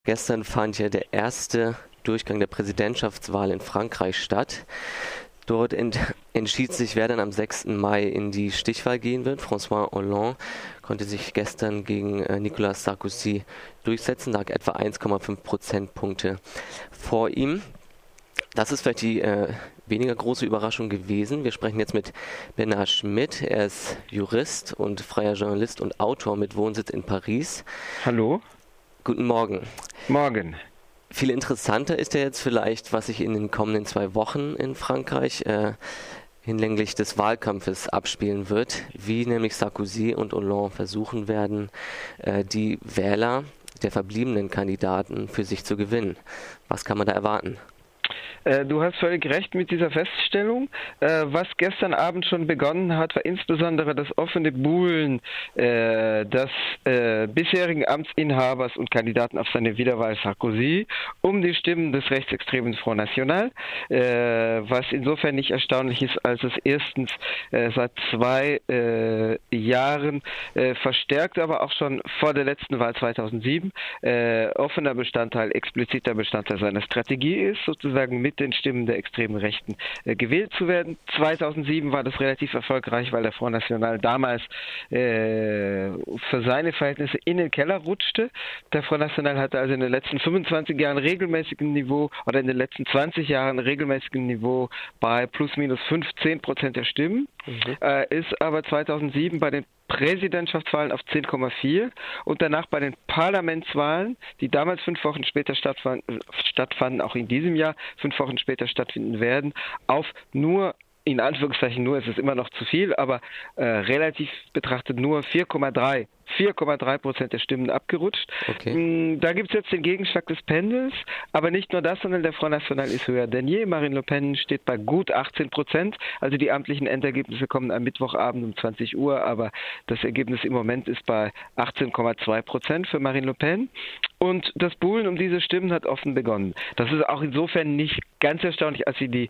Gestern fand ja der erste Durchgang der Präsidentschaftswahl in Frankreich statt. Dort entschied sich, wer dann am 6. Mai in die Stichwahl gehen wird. François Hollande konnte sich gestern gegen Nicolas Sarkozy durchsetzen, lag etwa 1,5 Prozentpunkte vor ihm. Das ist vielleicht die weniger große Überraschung gewesen. Wir sprechen jetzt mit Bernard Schmidt. Er ist Jurist und freier Journalist und Autor mit Wohnsitz in Paris. Hallo. Guten Morgen. Morgen. Viel interessanter ist ja jetzt vielleicht, was sich in den kommenden 2 Wochen in Frankreich hinlänglich des Wahlkampfes abspielen wird, wie nämlich Sarkozy und Hollande versuchen werden, die Wähler der verbliebenen Kandidaten für sich zu gewinnen. Was kann man da erwarten? Du hast völlig recht mit dieser Feststellung. Was gestern Abend schon begonnen hat, war insbesondere das offene Buhlen des bisherigen Amtsinhabers und Kandidaten auf seine Wiederwahl Sarkozy um die Stimmen des rechtsextremen Front National, was insofern nicht erstaunlich ist, als es erstens seit 2 Jahren verstärkt, aber auch schon vor der letzten Wahl 2007 offener Bestandteil, expliziter Bestandteil seiner Strategie ist, sozusagen mit den Stimmen der extremen Rechten gewählt zu werden. 2007 war das relativ erfolgreich, weil der Front National damals für seine Verhältnisse in den Keller rutschte. Der Front National hatte also in den letzten 25 Jahren regelmäßigen Niveau oder in den letzten 20 Jahren regelmäßigen Niveau bei plus minus 15% der Stimmen, ist aber 2007 bei den Präsidentschaftswahlen auf 10,4 und danach bei den Parlamentswahlen, die damals 5 Wochen später stattfanden, auch in diesem Jahr 5 Wochen später stattfinden werden, auf nur, in Anführungszeichen nur, es ist immer noch zu viel, aber relativ betrachtet nur 4,3% der Stimmen abgerutscht. Okay. Da gibt es jetzt den Gegenschlag des Pendels, aber nicht nur das, sondern der Front National ist höher denn je. Marine Le Pen steht bei gut 18%, also die amtlichen Endergebnisse kommen am Mittwochabend um 20 Uhr, aber das Ergebnis im Moment ist bei 18,2% für Marine Le Pen. Und das Buhlen um diese Stimmen hat offen begonnen. Das ist auch insofern nicht ganz erstaunlich, als sie die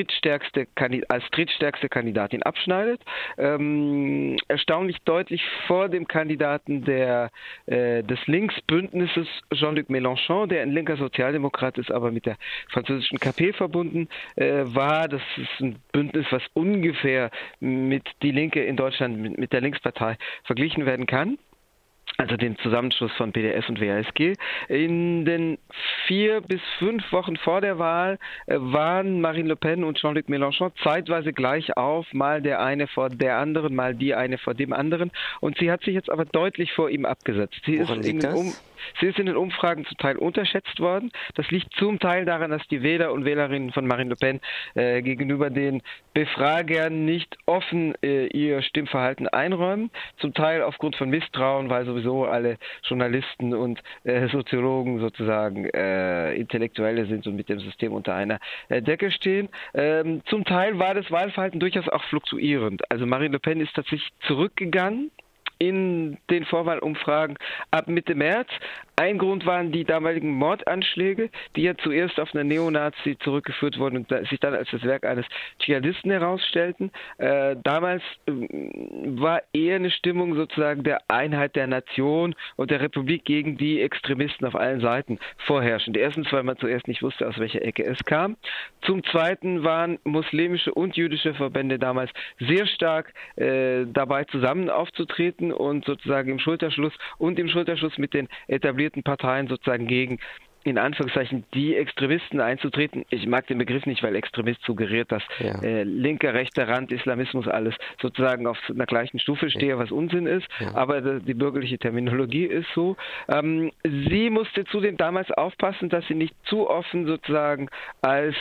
als drittstärkste Kandidatin abschneidet. Erstaunlich deutlich vor dem Kandidaten des Linksbündnisses Jean-Luc Mélenchon, der ein linker Sozialdemokrat ist, aber mit der französischen KP verbunden war. Das ist ein Bündnis, was ungefähr mit Die Linke in Deutschland, mit der Linkspartei verglichen werden kann. Also den Zusammenschluss von PDS und WASG. In den 4 bis 5 Wochen vor der Wahl waren Marine Le Pen und Jean-Luc Mélenchon zeitweise gleich auf, mal der eine vor der anderen, mal die eine vor dem anderen. Und sie hat sich jetzt aber deutlich vor ihm abgesetzt. Woran liegt das? Sie ist in den Umfragen zum Teil unterschätzt worden. Das liegt zum Teil daran, dass die Wähler und Wählerinnen von Marine Le Pen gegenüber den Befragern nicht offen ihr Stimmverhalten einräumen. Zum Teil aufgrund von Misstrauen, weil sowieso alle Journalisten und Soziologen sozusagen Intellektuelle sind und mit dem System unter einer Decke stehen. Zum Teil war das Wahlverhalten durchaus auch fluktuierend. Also Marine Le Pen ist tatsächlich zurückgegangen in den Vorwahlumfragen ab Mitte März. Ein Grund waren die damaligen Mordanschläge, die ja zuerst auf eine Neonazi zurückgeführt wurden und sich dann als das Werk eines Dschihadisten herausstellten. Damals war eher eine Stimmung sozusagen der Einheit der Nation und der Republik gegen die Extremisten auf allen Seiten vorherrschend. Erstens, weil man zuerst nicht wusste, aus welcher Ecke es kam. Zum Zweiten waren muslimische und jüdische Verbände damals sehr stark dabei, zusammen aufzutreten und sozusagen im Schulterschluss mit den etablierten Parteien sozusagen gegen, in Anführungszeichen, die Extremisten einzutreten. Ich mag den Begriff nicht, weil Extremist suggeriert, dass linker, rechter Rand, Islamismus alles sozusagen auf einer gleichen Stufe stehe, was Unsinn ist. Ja. Aber die bürgerliche Terminologie ist so. Sie musste zudem damals aufpassen, dass sie nicht zu offen sozusagen als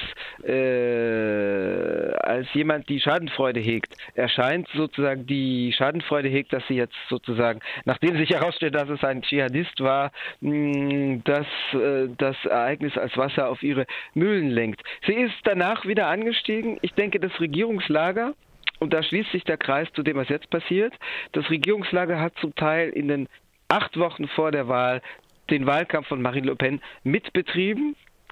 jemand, die Schadenfreude hegt, erscheint, sozusagen die Schadenfreude hegt, dass sie jetzt sozusagen, nachdem sich herausstellt, dass es ein Dschihadist war, das Ereignis als Wasser auf ihre Mühlen lenkt. Sie ist danach wieder angestiegen. Ich denke, das Regierungslager, und da schließt sich der Kreis zu dem, was jetzt passiert, das Regierungslager hat zum Teil in den 8 Wochen vor der Wahl den Wahlkampf von Marine Le Pen mitbetrieben.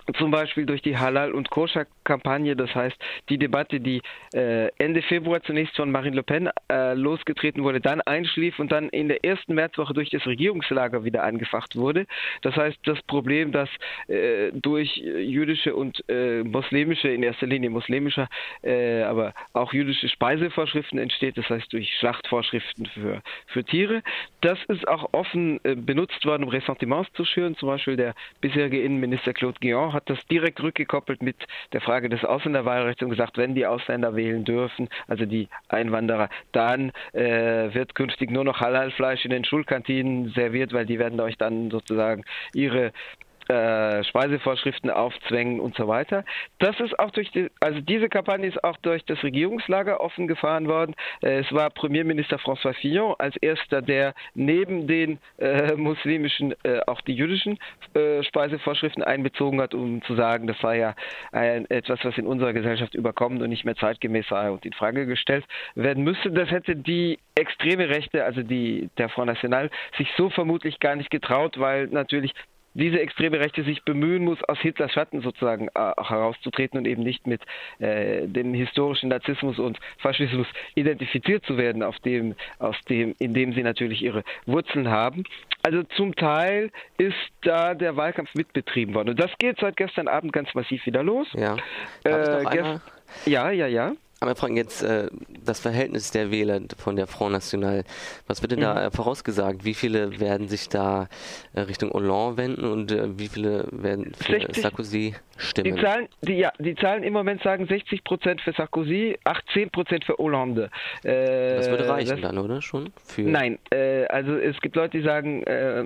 zum Beispiel durch die Halal- und Koscher-Kampagne, das heißt die Debatte, die Ende Februar zunächst von Marine Le Pen losgetreten wurde, dann einschlief und dann in der ersten Märzwoche durch das Regierungslager wieder angefacht wurde. Das heißt, das Problem, das durch jüdische und muslimische, in erster Linie muslimischer, aber auch jüdische Speisevorschriften entsteht, das heißt durch Schlachtvorschriften für Tiere, das ist auch offen benutzt worden, um Ressentiments zu schüren. Zum Beispiel der bisherige Innenminister Claude Guillaume hat das direkt rückgekoppelt mit der Frage des Ausländerwahlrechts und gesagt, wenn die Ausländer wählen dürfen, also die Einwanderer, dann wird künftig nur noch Halalfleisch in den Schulkantinen serviert, weil die werden euch dann sozusagen ihre Speisevorschriften aufzwängen und so weiter. Das ist auch also diese Kampagne ist auch durch das Regierungslager offen gefahren worden. Es war Premierminister François Fillon als erster, der neben den muslimischen auch die jüdischen Speisevorschriften einbezogen hat, um zu sagen, das sei ja etwas, was in unserer Gesellschaft überkommen und nicht mehr zeitgemäß sei und in Frage gestellt werden müsste. Das hätte die extreme Rechte, also der Front National, sich so vermutlich gar nicht getraut, weil natürlich diese extreme Rechte sich bemühen muss, aus Hitlers Schatten sozusagen herauszutreten und eben nicht mit dem historischen Narzissmus und Faschismus identifiziert zu werden, in dem sie natürlich ihre Wurzeln haben. Also zum Teil ist da der Wahlkampf mitbetrieben worden. Und das geht seit gestern Abend ganz massiv wieder los. Ja. Darf ich noch einmal? Ja. Aber wir fragen jetzt das Verhältnis der Wähler von der Front National. Was wird denn da vorausgesagt? Wie viele werden sich da Richtung Hollande wenden und wie viele werden für 60, Sarkozy stimmen? Die Zahlen im Moment sagen 60% für Sarkozy, 10% für Hollande. Das würde reichen dann, oder? Schon? Nein, also es gibt Leute, die sagen,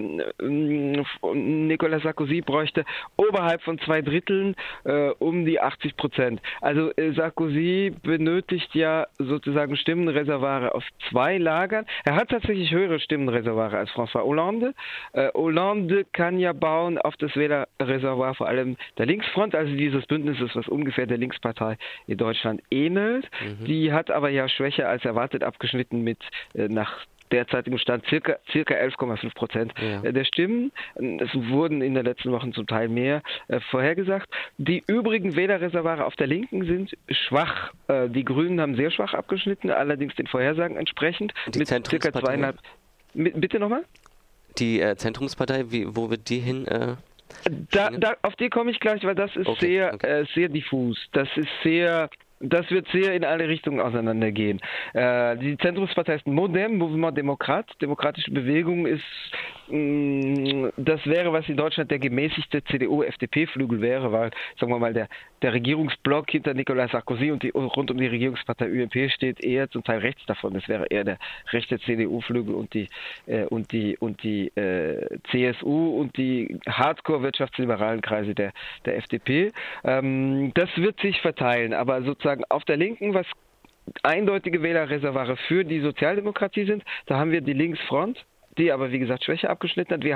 Nicolas Sarkozy bräuchte oberhalb von 2/3 um die 80%. Also Sarkozy benötigt ja sozusagen Stimmenreservare aus 2 Lagern. Er hat tatsächlich höhere Stimmenreservare als François Hollande. Hollande kann ja bauen auf das Wählerreservoir vor allem der Linksfront, also dieses Bündnisses, was ungefähr der Linkspartei in Deutschland ähnelt. Die hat aber ja schwächer als erwartet abgeschnitten mit nach derzeitigem Stand circa 11,5% der Stimmen. Es wurden in den letzten Wochen zum Teil mehr vorhergesagt. Die übrigen Wählerreservare auf der Linken sind schwach. Die Grünen haben sehr schwach abgeschnitten, allerdings den Vorhersagen entsprechend. Die mit circa 2,5. Bitte nochmal? Die Zentrumspartei, wo wird die hin? Auf die komme ich gleich, weil das ist sehr diffus. Das wird sehr in alle Richtungen auseinandergehen. Die Zentrumspartei ist Modem, Mouvement Démocrate. Demokratische Bewegung ist, das wäre, was in Deutschland der gemäßigte CDU-FDP-Flügel wäre, weil, sagen wir mal, der Regierungsblock hinter Nicolas Sarkozy und rund um die Regierungspartei UMP steht eher zum Teil rechts davon. Das wäre eher der rechte CDU-Flügel und die CSU und die Hardcore-wirtschaftsliberalen Kreise der FDP. Das wird sich verteilen, aber sozusagen auf der Linken, was eindeutige Wählerreservare für die Sozialdemokratie sind, da haben wir die Linksfront, die aber wie gesagt schwächer abgeschnitten hat. Wir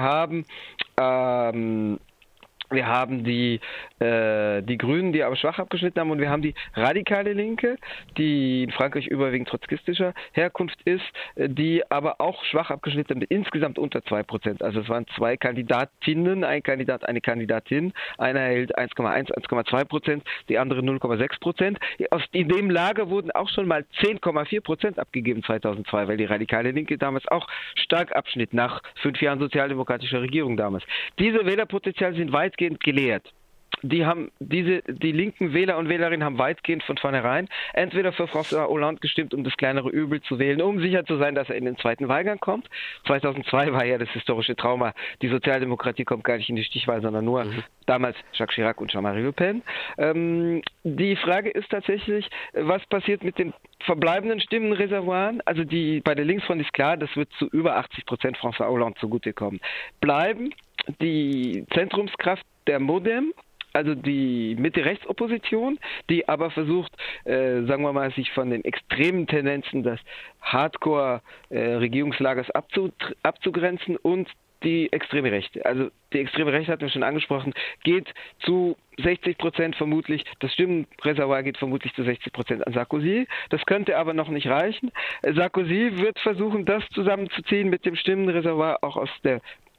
haben die Grünen, die aber schwach abgeschnitten haben, und wir haben die radikale Linke, die in Frankreich überwiegend trotzkistischer Herkunft ist, die aber auch schwach abgeschnitten hat, insgesamt unter 2%. Also es waren 2 Kandidatinnen, ein Kandidat, eine Kandidatin. Einer erhielt 1,1, 1,2%, die andere 0,6%. In dem Lager wurden auch schon mal 10,4% abgegeben 2002, weil die radikale Linke damals auch stark abschnitt, nach 5 Jahren sozialdemokratischer Regierung damals. Diese Wählerpotenziale sind weitgehend geleert. Die linken Wähler und Wählerinnen haben weitgehend von vornherein entweder für François Hollande gestimmt, um das kleinere Übel zu wählen, um sicher zu sein, dass er in den zweiten Wahlgang kommt. 2002 war ja das historische Trauma, die Sozialdemokratie kommt gar nicht in die Stichwahl, sondern nur damals Jacques Chirac und Jean-Marie Le Pen. Die Frage ist tatsächlich, was passiert mit den verbleibenden Stimmenreservoiren? Also bei der Linksfront ist klar, das wird zu über 80% François Hollande zugutekommen. Bleiben die Zentrumskraft der Modem, also die Mitte-Rechts-Opposition, die aber versucht, sagen wir mal, sich von den extremen Tendenzen des Hardcore-Regierungslagers abzugrenzen, und die extreme Rechte. Also die extreme Rechte, hatten wir schon angesprochen, geht zu 60% vermutlich, das Stimmenreservoir geht vermutlich zu 60% an Sarkozy. Das könnte aber noch nicht reichen. Sarkozy wird versuchen, das zusammenzuziehen mit dem Stimmenreservoir auch aus der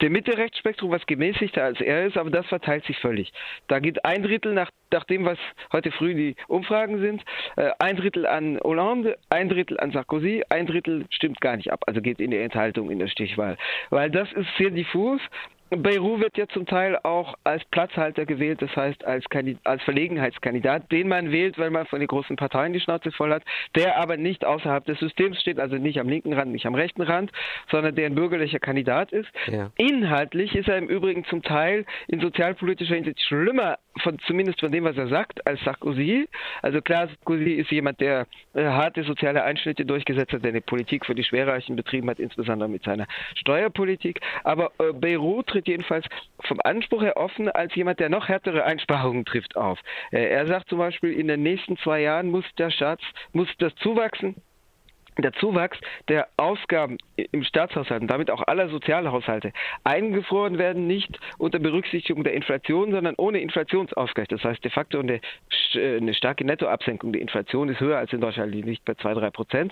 dem Mitte-Rechts-Spektrum, was gemäßigter als er ist, aber das verteilt sich völlig. Da geht ein Drittel nach dem, was heute früh die Umfragen sind, ein Drittel an Hollande, ein Drittel an Sarkozy, ein Drittel stimmt gar nicht ab, also geht in die Enthaltung in der Stichwahl. Weil das ist sehr diffus. Bayrou wird ja zum Teil auch als Platzhalter gewählt, das heißt als Verlegenheitskandidat, den man wählt, weil man von den großen Parteien die Schnauze voll hat, der aber nicht außerhalb des Systems steht, also nicht am linken Rand, nicht am rechten Rand, sondern der ein bürgerlicher Kandidat ist. Ja. Inhaltlich ist er im Übrigen zum Teil in sozialpolitischer Hinsicht schlimmer, zumindest von dem, was er sagt, als Sarkozy. Also klar, Sarkozy ist jemand, der harte soziale Einschnitte durchgesetzt hat, der eine Politik für die Schwerreichen betrieben hat, insbesondere mit seiner Steuerpolitik. Aber Bayrou tritt jedenfalls vom Anspruch her offen als jemand, der noch härtere Einsparungen trifft auf. Er sagt zum Beispiel, in den nächsten 2 Jahren muss der Zuwachs der Ausgaben im Staatshaushalt und damit auch aller Sozialhaushalte eingefroren werden, nicht unter Berücksichtigung der Inflation, sondern ohne Inflationsausgleich. Das heißt de facto eine starke Nettoabsenkung. Die Inflation ist höher als in Deutschland, die liegt bei 2-3%.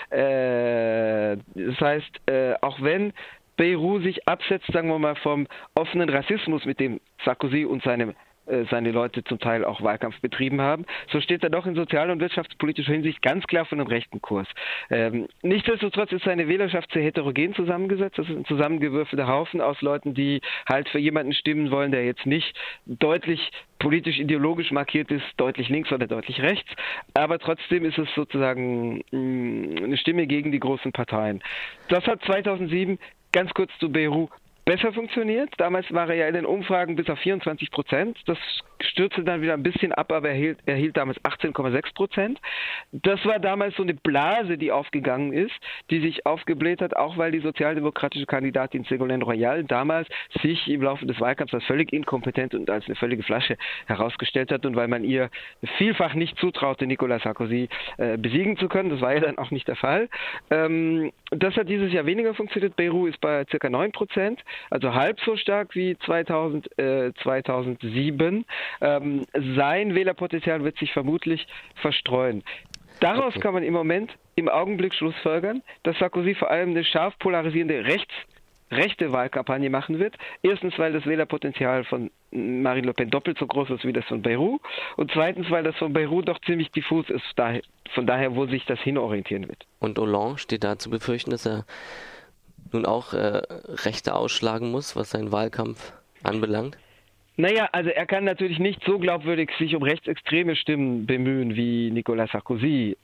Das heißt, auch wenn Bayrou sich absetzt, sagen wir mal, vom offenen Rassismus, mit dem Sarkozy und seine Leute zum Teil auch Wahlkampf betrieben haben, so steht er doch in sozial- und wirtschaftspolitischer Hinsicht ganz klar von einem rechten Kurs. Nichtsdestotrotz ist seine Wählerschaft sehr heterogen zusammengesetzt. Das ist ein zusammengewürfelter Haufen aus Leuten, die halt für jemanden stimmen wollen, der jetzt nicht deutlich politisch-ideologisch markiert ist, deutlich links oder deutlich rechts, aber trotzdem ist es sozusagen eine Stimme gegen die großen Parteien. Das hat 2007, ganz kurz zu Bayrou, besser funktioniert. Damals war er ja in den Umfragen bis auf 24%. Das stürzte dann wieder ein bisschen ab, aber er erhielt damals 18,6%. Das war damals so eine Blase, die aufgegangen ist, die sich aufgebläht hat, auch weil die sozialdemokratische Kandidatin Ségolène Royal damals sich im Laufe des Wahlkampfs als völlig inkompetent und als eine völlige Flasche herausgestellt hat und weil man ihr vielfach nicht zutraute, Nicolas Sarkozy besiegen zu können. Das war ja dann auch nicht der Fall. Das hat dieses Jahr weniger funktioniert. Bayrou ist bei ca. 9%. Also halb so stark wie 2007. Sein Wählerpotenzial wird sich vermutlich verstreuen. Daraus kann man im Moment, im Augenblick schlussfolgern, dass Sarkozy vor allem eine scharf polarisierende rechte Wahlkampagne machen wird. Erstens, weil das Wählerpotenzial von Marine Le Pen doppelt so groß ist wie das von Bayrou. Und zweitens, weil das von Bayrou doch ziemlich diffus ist, von daher, wo sich das hinorientieren wird. Und Hollande steht da zu befürchten, dass er nun auch Rechte ausschlagen muss, was seinen Wahlkampf anbelangt? Naja, also er kann natürlich nicht so glaubwürdig sich um rechtsextreme Stimmen bemühen wie Nicolas Sarkozy,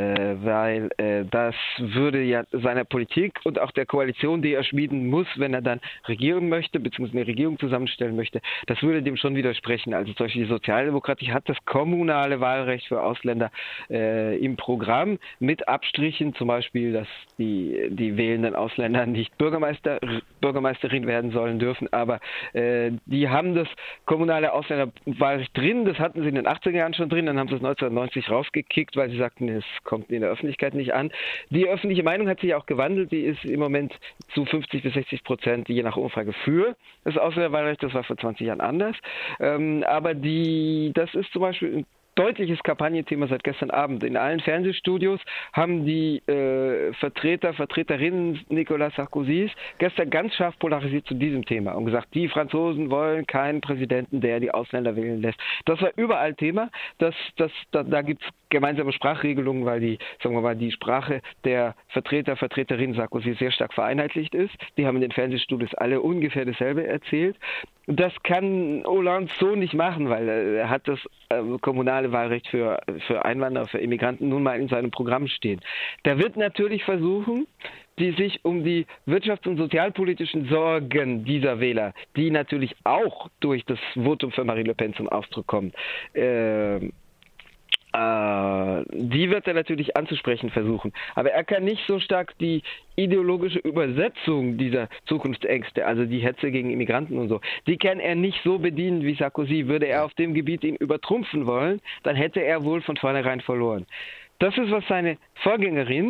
weil das würde ja seiner Politik und auch der Koalition, die er schmieden muss, wenn er dann regieren möchte, beziehungsweise eine Regierung zusammenstellen möchte, das würde dem schon widersprechen. Also zum Beispiel die Sozialdemokratie hat das kommunale Wahlrecht für Ausländer im Programm mit Abstrichen, zum Beispiel, dass die wählenden Ausländer nicht Bürgermeisterin werden sollen dürfen, aber die haben das kommunale Ausländerwahlrecht drin, das hatten sie in den 80er Jahren schon drin, dann haben sie es 1990 rausgekickt, weil sie sagten, es kommt in der Öffentlichkeit nicht an. Die öffentliche Meinung hat sich auch gewandelt, die ist im Moment zu 50-60%, je nach Umfrage, für das Ausländerwahlrecht, das war vor 20 Jahren anders, aber das ist zum Beispiel ein deutliches Kampagnenthema seit gestern Abend. In allen Fernsehstudios haben die Vertreterinnen Nicolas Sarkozys gestern ganz scharf polarisiert zu diesem Thema und gesagt, die Franzosen wollen keinen Präsidenten, der die Ausländer wählen lässt. Das war überall Thema. Da gibt es gemeinsame Sprachregelungen, weil die Sprache der Vertreterinnen Sarkozy sehr stark vereinheitlicht ist. Die haben in den Fernsehstudios alle ungefähr dasselbe erzählt. Das kann Hollande so nicht machen, weil er hat das kommunale Wahlrecht für Einwanderer, für Immigranten nun mal in seinem Programm stehen. Der wird natürlich versuchen, die sich um die wirtschafts- und sozialpolitischen Sorgen dieser Wähler, die natürlich auch durch das Votum für Marine Le Pen zum Ausdruck kommen, die wird er natürlich anzusprechen versuchen. Aber er kann nicht so stark die ideologische Übersetzung dieser Zukunftsängste, also die Hetze gegen Immigranten und so, die kann er nicht so bedienen wie Sarkozy. Würde er auf dem Gebiet ihn übertrumpfen wollen, dann hätte er wohl von vornherein verloren. Das ist, was seine Vorgängerin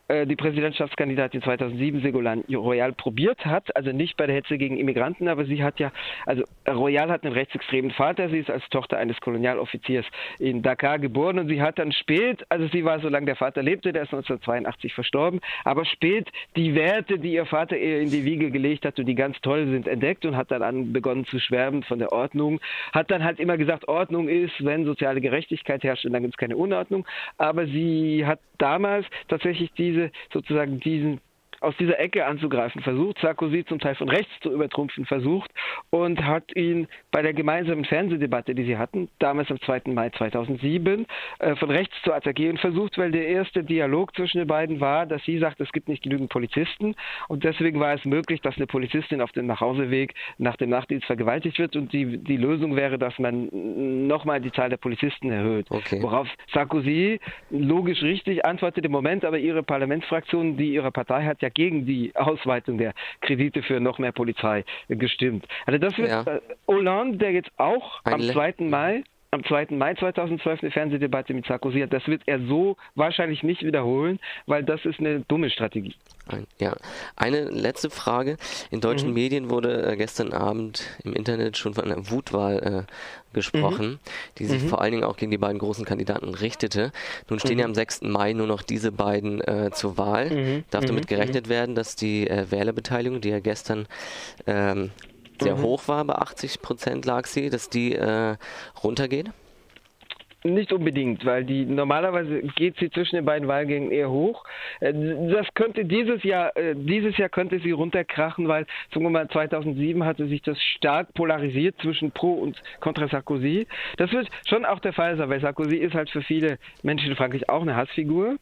die Präsidentschaftskandidatin 2007, Ségolène Royal, probiert hat, also nicht bei der Hetze gegen Immigranten, aber sie hat ja, also Royal hat einen rechtsextremen Vater, sie ist als Tochter eines Kolonialoffiziers in Dakar geboren und sie hat dann spät, also sie war, solange der Vater lebte, der ist 1982 verstorben, aber spät die Werte, die ihr Vater ihr in die Wiege gelegt hat und die ganz toll sind, entdeckt und hat dann begonnen zu schwärmen von der Ordnung, hat dann halt immer gesagt, Ordnung ist, wenn soziale Gerechtigkeit herrscht und dann gibt es keine Unordnung, aber sie hat damals tatsächlich aus dieser Ecke anzugreifen versucht, Sarkozy zum Teil von rechts zu übertrumpfen versucht und hat ihn bei der gemeinsamen Fernsehdebatte, die sie hatten, damals am 2. Mai 2007, von rechts zu attackieren versucht, weil der erste Dialog zwischen den beiden war, dass sie sagt, es gibt nicht genügend Polizisten und deswegen war es möglich, dass eine Polizistin auf dem Nachhauseweg nach dem Nachtdienst vergewaltigt wird und die Lösung wäre, dass man nochmal die Zahl der Polizisten erhöht. Okay. Worauf Sarkozy logisch richtig antwortet, im Moment aber ihre Parlamentsfraktion, die ihre Partei hat, ja gegen die Ausweitung der Kredite für noch mehr Polizei gestimmt. Also das wird Hollande, der jetzt auch am 2. Mai 2012 eine Fernsehdebatte mit Sarkozy hat, das wird er so wahrscheinlich nicht wiederholen, weil das ist eine dumme Strategie. Ja, eine letzte Frage. In deutschen Medien wurde gestern Abend im Internet schon von einer Wutwahl gesprochen, die sich vor allen Dingen auch gegen die beiden großen Kandidaten richtete. Nun stehen ja am 6. Mai nur noch diese beiden zur Wahl. Darf damit gerechnet werden, dass die Wählerbeteiligung, die ja gestern sehr hoch war, bei 80% lag sie, dass die runtergeht? Nicht unbedingt, weil normalerweise geht sie zwischen den beiden Wahlgängen eher hoch. Das könnte dieses Jahr könnte sie runterkrachen, weil, sagen wir mal, 2007 hatte sich das stark polarisiert zwischen Pro und Contra Sarkozy. Das wird schon auch der Fall sein, weil Sarkozy ist halt für viele Menschen in Frankreich auch eine Hassfigur.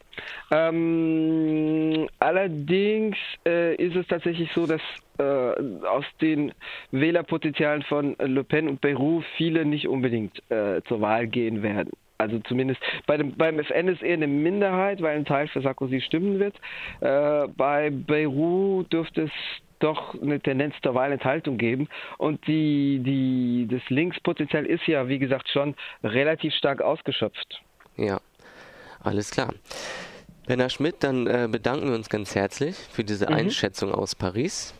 Allerdings ist es tatsächlich so, dass aus den Wählerpotenzialen von Le Pen und Bayrou viele nicht unbedingt zur Wahl gehen werden. Also zumindest beim FN ist eher eine Minderheit, weil ein Teil für Sarkozy stimmen wird. Bei Bayrou dürfte es doch eine Tendenz zur Wahlenthaltung geben. Und das Linkspotenzial ist ja, wie gesagt, schon relativ stark ausgeschöpft. Ja, alles klar. Bernhard Schmidt, dann bedanken wir uns ganz herzlich für diese Einschätzung aus Paris.